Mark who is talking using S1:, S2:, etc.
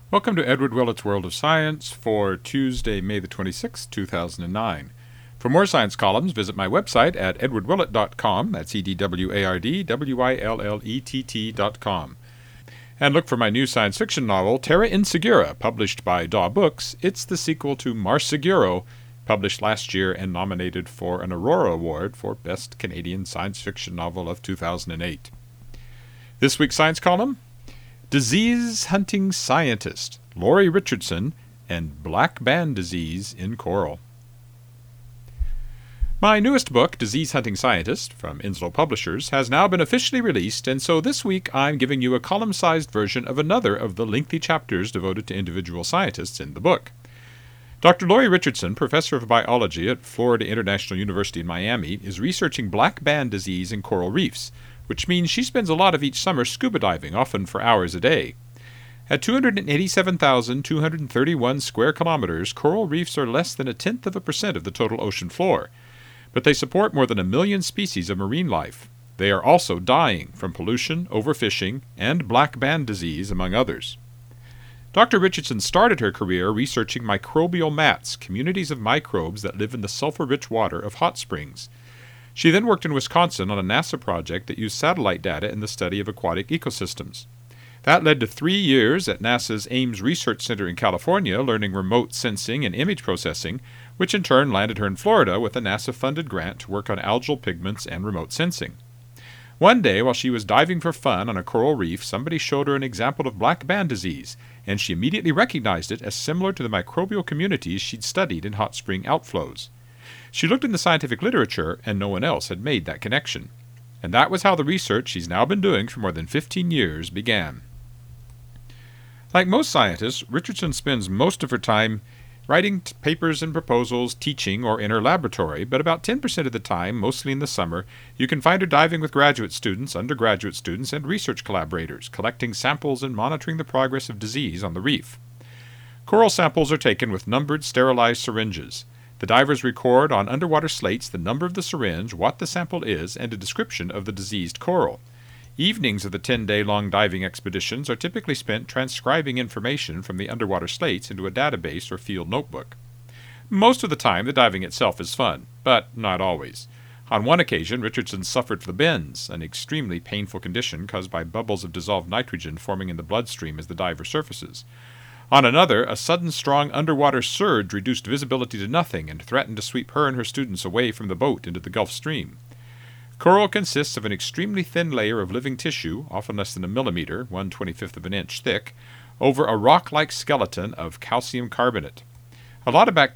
S1: Welcome to Edward Willett's World of Science for Tuesday, May the 26th, 2009. For more science columns, visit my website at edwardwillett.com. That's EDWARDWILLETT.com. And look for my new science fiction novel, Terra Insegura, published by Daw Books. It's the sequel to Mars Seguro, published last year and nominated for an Aurora Award for Best Canadian Science Fiction Novel of 2008. This week's science column: Disease-hunting scientist Laurie Richardson and black band disease in coral. My newest book, Disease-Hunting Scientist, from Inslow Publishers, has now been officially released, and so this week I'm giving you a column-sized version of another of the lengthy chapters devoted to individual scientists in the book. Dr. Laurie Richardson, professor of biology at Florida International University in Miami, is researching black band disease in coral reefs, which means she spends a lot of each summer scuba diving, often for hours a day. At 287,231 square kilometers, coral reefs are less than 0.1% of the total ocean floor, but they support more than 1 million species of marine life. They are also dying from pollution, overfishing, and black band disease, among others. Dr. Richardson started her career researching microbial mats, communities of microbes that live in the sulfur-rich water of hot springs. She then worked in Wisconsin on a NASA project that used satellite data in the study of aquatic ecosystems. That led to 3 years at NASA's Ames Research Center in California learning remote sensing and image processing, which in turn landed her in Florida with a NASA-funded grant to work on algal pigments and remote sensing. One day, while she was diving for fun on a coral reef, somebody showed her an example of black band disease, and she immediately recognized it as similar to the microbial communities she'd studied in hot spring outflows. She looked in the scientific literature, and no one else had made that connection. And that was how the research she's now been doing for more than 15 years began. Like most scientists, Richardson spends most of her time writing papers and proposals, teaching, or in her laboratory, but about 10% of the time, mostly in the summer, you can find her diving with graduate students, undergraduate students, and research collaborators, collecting samples and monitoring the progress of disease on the reef. Coral samples are taken with numbered sterilized syringes. The divers record on underwater slates the number of the syringe, what the sample is, and a description of the diseased coral. Evenings of the 10-day-long diving expeditions are typically spent transcribing information from the underwater slates into a database or field notebook. Most of the time, the diving itself is fun, but not always. On one occasion, Richardson suffered the bends, an extremely painful condition caused by bubbles of dissolved nitrogen forming in the bloodstream as the diver surfaces. On another, a sudden strong underwater surge reduced visibility to nothing and threatened to sweep her and her students away from the boat into the Gulf Stream. Coral consists of an extremely thin layer of living tissue, often less than a millimeter, 1/25 of an inch thick, over a rock-like skeleton of calcium carbonate. A lot of bacteria